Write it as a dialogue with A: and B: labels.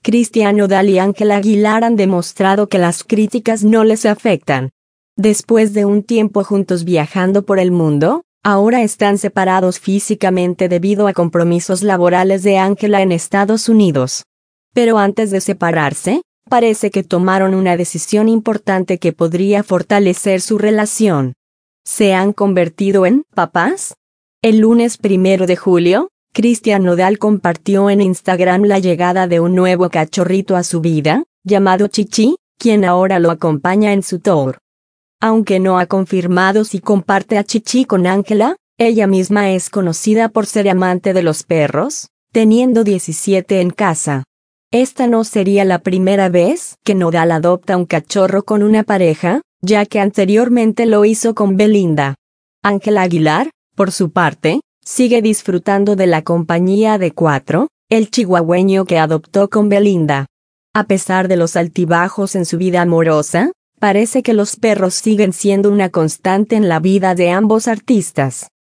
A: Cristian Nodal y Ángela Aguilar han demostrado que las críticas no les afectan. Después de un tiempo juntos viajando por el mundo, ahora están separados físicamente debido a compromisos laborales de Ángela en Estados Unidos. Pero antes de separarse, parece que tomaron una decisión importante que podría fortalecer su relación. ¿Se han convertido en papás? El lunes 1 de julio, Cristian Nodal compartió en Instagram la llegada de un nuevo cachorrito a su vida, llamado Chichi, quien ahora lo acompaña en su tour. Aunque no ha confirmado si comparte a Chichi con Ángela, ella misma es conocida por ser amante de los perros, teniendo 17 en casa. Esta no sería la primera vez que Nodal adopta un cachorro con una pareja, ya que anteriormente lo hizo con Belinda. Ángela Aguilar, por su parte, sigue disfrutando de la compañía de Cuatro, el chihuahueño que adoptó con Belinda. A pesar de los altibajos en su vida amorosa, parece que los perros siguen siendo una constante en la vida de ambos artistas.